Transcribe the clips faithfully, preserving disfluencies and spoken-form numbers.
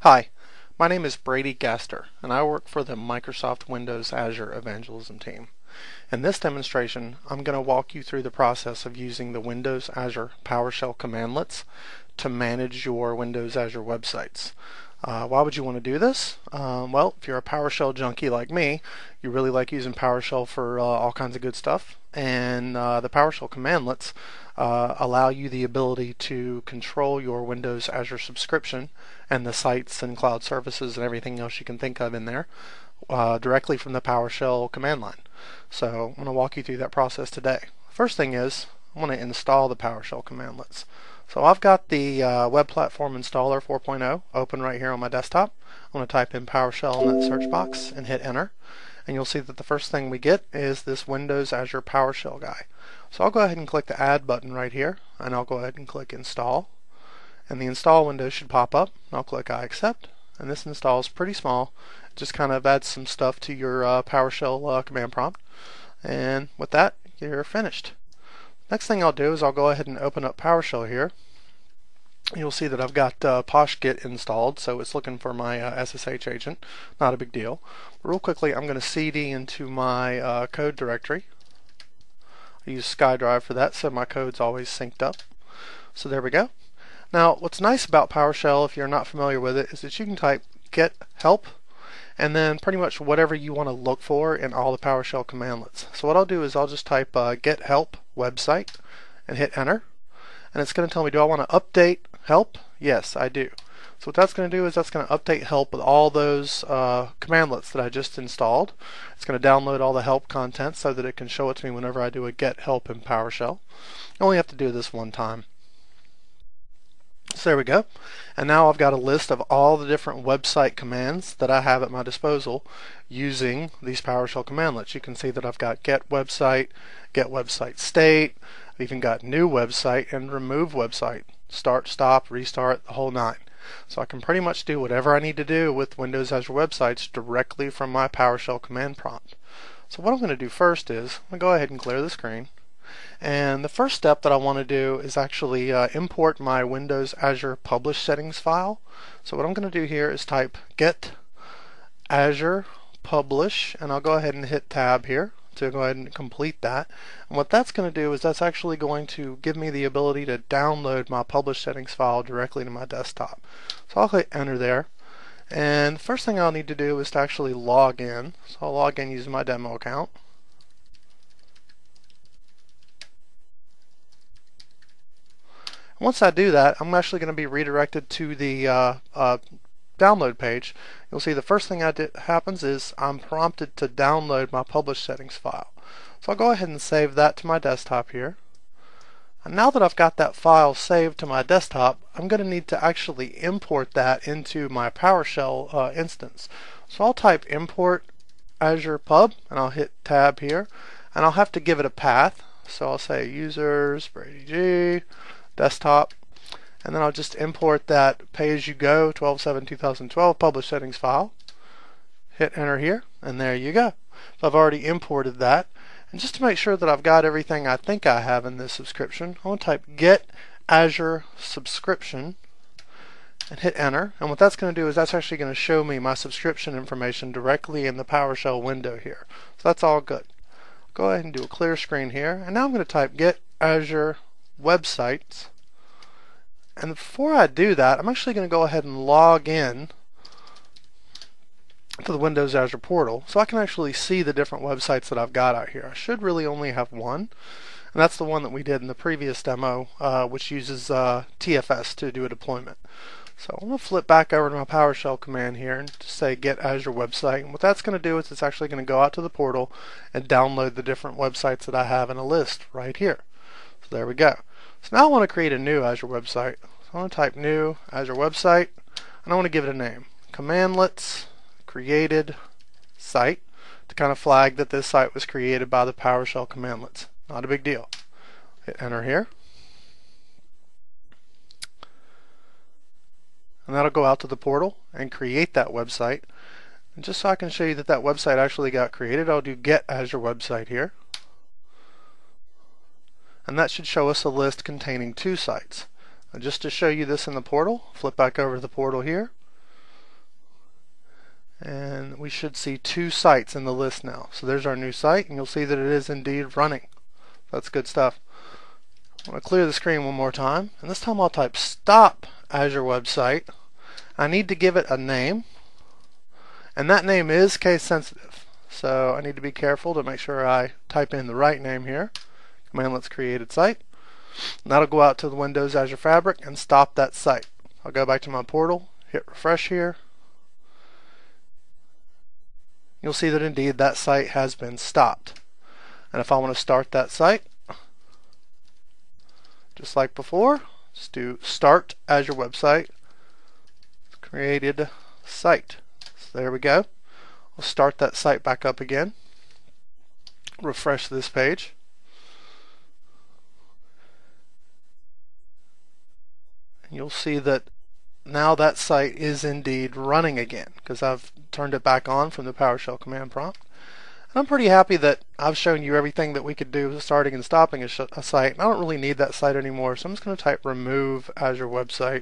Hi, my name is Brady Gaster, and I work for the Microsoft Windows Azure Evangelism team. In this demonstration, I'm going to walk you through the process of using the Windows Azure PowerShell commandlets to manage your Windows Azure websites. Uh, why would you want to do this? Um, well, if you're a PowerShell junkie like me, you really like using PowerShell for uh, all kinds of good stuff, and uh, the PowerShell commandlets uh, allow you the ability to control your Windows Azure subscription and the sites and cloud services and everything else you can think of in there uh, directly from the PowerShell command line. So I'm going to walk you through that process today. First thing is, I want to install the PowerShell commandlets. So I've got the uh, Web Platform Installer four point oh open right here on my desktop. I'm going to type in PowerShell in that search box and hit enter. And you'll see that the first thing we get is this Windows Azure PowerShell guy. So I'll go ahead and click the Add button right here, and I'll go ahead and click Install. And the install window should pop up. I'll click I accept, and this install is pretty small. It just kind of adds some stuff to your uh, PowerShell uh, command prompt. And with that, you're finished. Next thing I'll do is I'll go ahead and open up PowerShell here. You'll see that I've got uh, PoshGit installed, so it's looking for my uh, S S H agent. Not a big deal. But real quickly, I'm going to C D into my uh, code directory. I use SkyDrive for that, so my code's always synced up. So there we go. Now, what's nice about PowerShell, if you're not familiar with it, is that you can type get help and then pretty much whatever you want to look for in all the PowerShell commandlets. So what I'll do is I'll just type uh, get help website and hit enter. And it's going to tell me, do I want to update help? Yes, I do. So what that's going to do is that's going to update help with all those uh, commandlets that I just installed. It's going to download all the help content so that it can show it to me whenever I do a get help in PowerShell. I only have to do this one time. So there we go. And now I've got a list of all the different website commands that I have at my disposal using these PowerShell commandlets. You can see that I've got get website, get website state, I've even got new website and remove website, start, stop, restart, the whole nine. So I can pretty much do whatever I need to do with Windows Azure websites directly from my PowerShell command prompt. So what I'm going to do first is I'm going to go ahead and clear the screen. And the first step that I want to do is actually uh, import my Windows Azure Publish settings file. So what I'm going to do here is type get Azure Publish, and I'll go ahead and hit tab here to go ahead and complete that. And what that's going to do is that's actually going to give me the ability to download my Publish settings file directly to my desktop. So I'll hit enter there. And the first thing I'll need to do is to actually log in. So I'll log in using my demo account. Once I do that, I'm actually going to be redirected to the uh, uh, download page. You'll see the first thing I did happens is I'm prompted to download my publish settings file. So I'll go ahead and save that to my desktop here. And now that I've got that file saved to my desktop, I'm going to need to actually import that into my PowerShell uh, instance. So I'll type import Azure Pub, and I'll hit tab here, and I'll have to give it a path. So I'll say users, Brady G, desktop, and then I'll just import that pay-as-you-go twelve seven two thousand twelve publish settings file. Hit enter here, and there you go. So I've already imported that. And just to make sure that I've got everything I think I have in this subscription, I want to type get Azure subscription and hit enter. And what that's going to do is that's actually going to show me my subscription information directly in the PowerShell window here. So that's all good. Go ahead and do a clear screen here, and now I'm going to type get Azure websites. And before I do that, I'm actually going to go ahead and log in to the Windows Azure portal so I can actually see the different websites that I've got out here. I should really only have one, and that's the one that we did in the previous demo, uh, which uses uh, T F S to do a deployment. So I'm going to flip back over to my PowerShell command here and just say get Azure website. And what that's going to do is it's actually going to go out to the portal and download the different websites that I have in a list right here. So there we go. So now I want to create a new Azure website. So I want to type new Azure website, and I want to give it a name. Commandlets created site, to kind of flag that this site was created by the PowerShell commandlets. Not a big deal. Hit enter here. And that'll go out to the portal and create that website. And just so I can show you that that website actually got created, I'll do get Azure website here. And that should show us a list containing two sites. And just to show you this in the portal, flip back over to the portal here. we should see two sites in the list now. So there's our new site, and you'll see that it is indeed running. That's good stuff. I'm going to clear the screen one more time, and this time I'll type stop Azure website. I need to give it a name, and that name is case sensitive. So I need to be careful to make sure I type in the right name here. Commandlets created site. And that'll go out to the Windows Azure Fabric and stop that site. I'll go back to my portal, hit refresh here. You'll see that indeed that site has been stopped. And if I want to start that site, just like before, just do start Azure website, created site. So there we go. I'll start that site back up again. Refresh this page. And you'll see that now that site is indeed running again because I've turned it back on from the PowerShell command prompt. And I'm pretty happy that I've shown you everything that we could do starting and stopping a, a site. And I don't really need that site anymore, so I'm just going to type remove Azure website.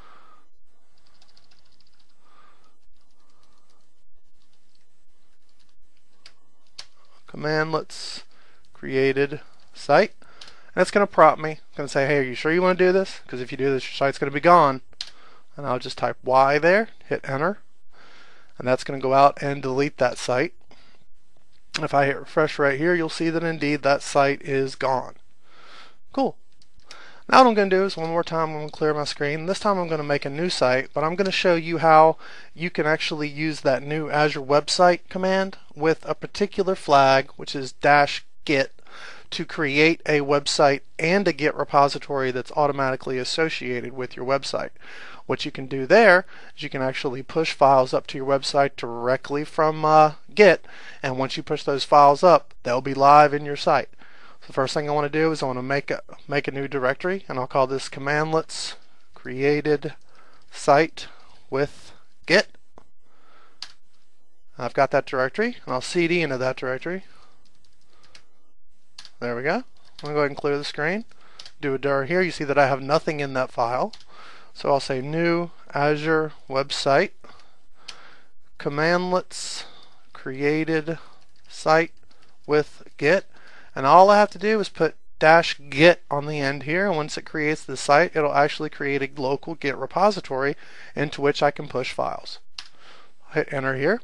Commandlets created site. And it's going to prompt me. It's going to say, hey, are you sure you want to do this? Because if you do this, your site's going to be gone. And I'll just type Y there, hit enter, and that's going to go out and delete that site. And if I hit refresh right here, you'll see that indeed that site is gone. Cool. Now what I'm going to do is one more time I'm going to clear my screen. This time I'm going to make a new site, but I'm going to show you how you can actually use that new Azure website command with a particular flag, which is dash git, to create a website and a Git repository that's automatically associated with your website. What you can do there is you can actually push files up to your website directly from uh, Git, and once you push those files up, they'll be live in your site. So the first thing I want to do is I want to make a make a new directory, and I'll call this commandlets created site with Git. I've got that directory, and I'll C D into that directory. There we go. I'm going to go ahead and clear the screen. Do a dir here. You see that I have nothing in that file. So I'll say new Azure website, commandlets created site with Git. And all I have to do is put dash git on the end here. And once it creates the site, it'll actually create a local Git repository into which I can push files. Hit enter here.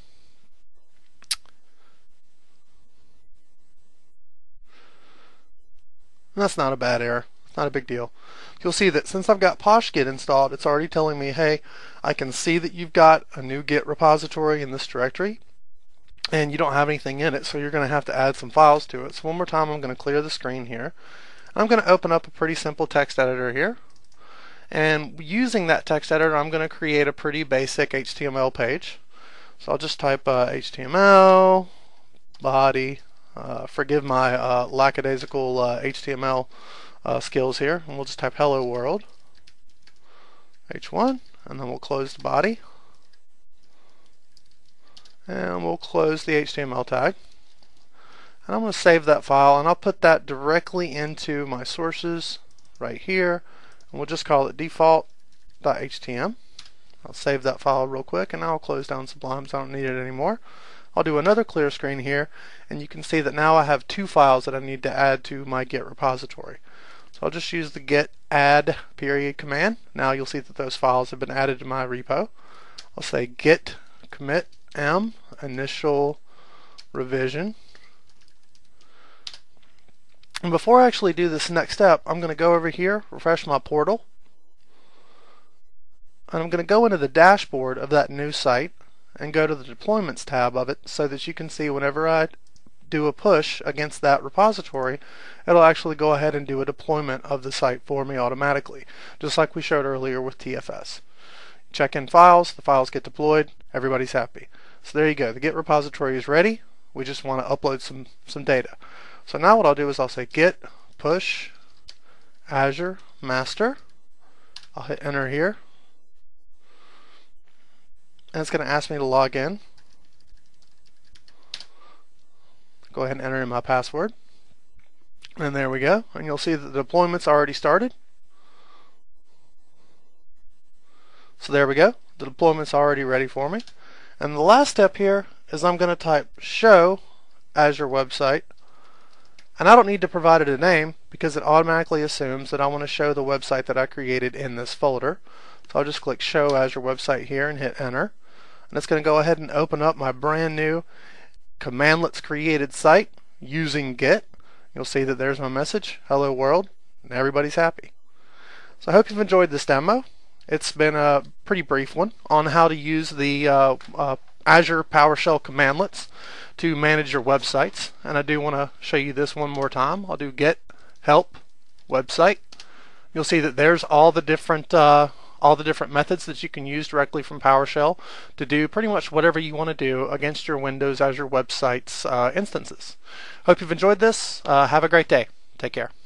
And that's not a bad error. It's not a big deal. You'll see that since I've got PoshGit installed, it's already telling me, hey, I can see that you've got a new Git repository in this directory, and you don't have anything in it, so you're going to have to add some files to it. So one more time, I'm going to clear the screen here. I'm going to open up a pretty simple text editor here. And using that text editor, I'm going to create a pretty basic H T M L page. So I'll just type uh, H T M L, body. Uh, forgive my uh, lackadaisical uh, H T M L uh, skills here, and we'll just type hello world H one, and then we'll close the body, and we'll close the H T M L tag, and I'm going to save that file, and I'll put that directly into my sources right here, and we'll just call it default.htm. I'll save that file real quick, and now I'll close down Sublime so I don't need it anymore. I'll do another clear screen here, and you can see that now I have two files that I need to add to my Git repository. So I'll just use the git add period command. Now you'll see that those files have been added to my repo. I'll say git commit m initial revision. And before I actually do this next step, I'm going to go over here, refresh my portal, and I'm going to go into the dashboard of that new site and go to the deployments tab of it so that you can see whenever I do a push against that repository, it'll actually go ahead and do a deployment of the site for me automatically, just like we showed earlier with T F S. Check in files, the files get deployed, everybody's happy. So there you go, the Git repository is ready. We just want to upload some, some data. So now what I'll do is I'll say git push Azure master. I'll hit enter here. And it's going to ask me to log in. Go ahead and enter in my password. And there we go. And you'll see that the deployment's already started. So there we go. The deployment's already ready for me. And the last step here is I'm going to type show Azure website. And I don't need to provide it a name because it automatically assumes that I want to show the website that I created in this folder. So I'll just click show Azure website here and hit enter. And it's going to go ahead and open up my brand new commandlets created site using Git. You'll see that there's my message, hello world, and everybody's happy. So I hope you've enjoyed this demo. It's been a pretty brief one on how to use the uh, uh, Azure PowerShell commandlets to manage your websites. And I do want to show you this one more time. I'll do git help website. You'll see that there's all the different uh, all the different methods that you can use directly from PowerShell to do pretty much whatever you want to do against your Windows Azure websites uh, instances. Hope you've enjoyed this. Uh, have a great day. Take care.